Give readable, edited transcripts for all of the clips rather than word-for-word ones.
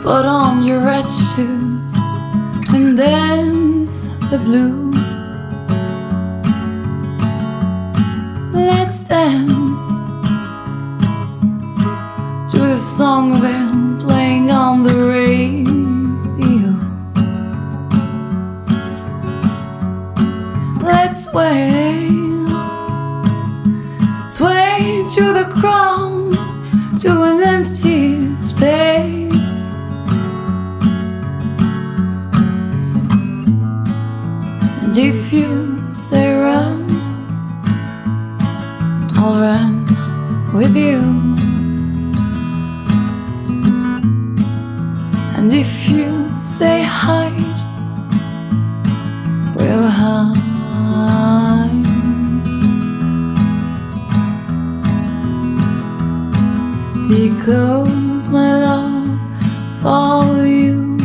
Put on your red shoes and dance the blues. Let's dance to the song they're playing on the radio. Let's sway to the crowd, to an empty space. And if you say run, I'll run with you. And if you say hide, we'll hide. Because my love for you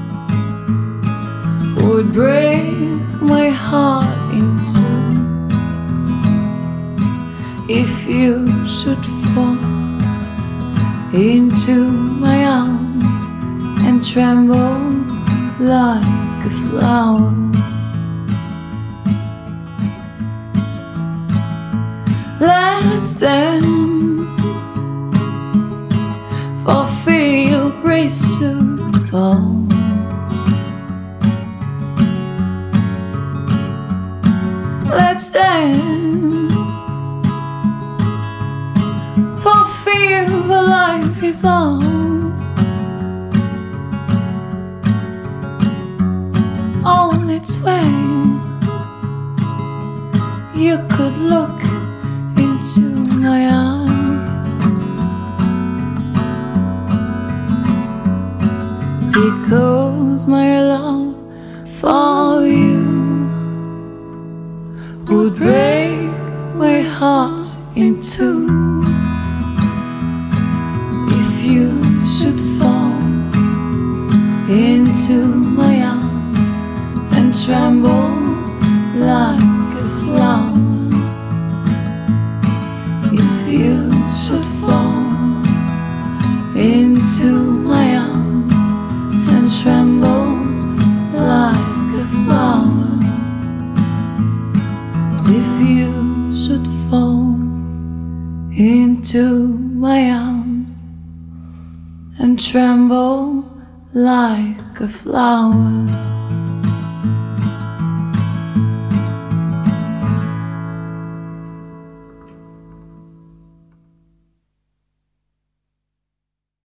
would break my heart in two. If you should fall into my arms and tremble like a flower, let's dance for fear grace should fall. Let's dance for fear the life is on its way. You could look into my eyes, because my love for you would break my heart in two. If you should fall into my arms and tremble like a flower, if you should fall into my arms and tremble like a flower, if you should fall into my arms and tremble like a flower.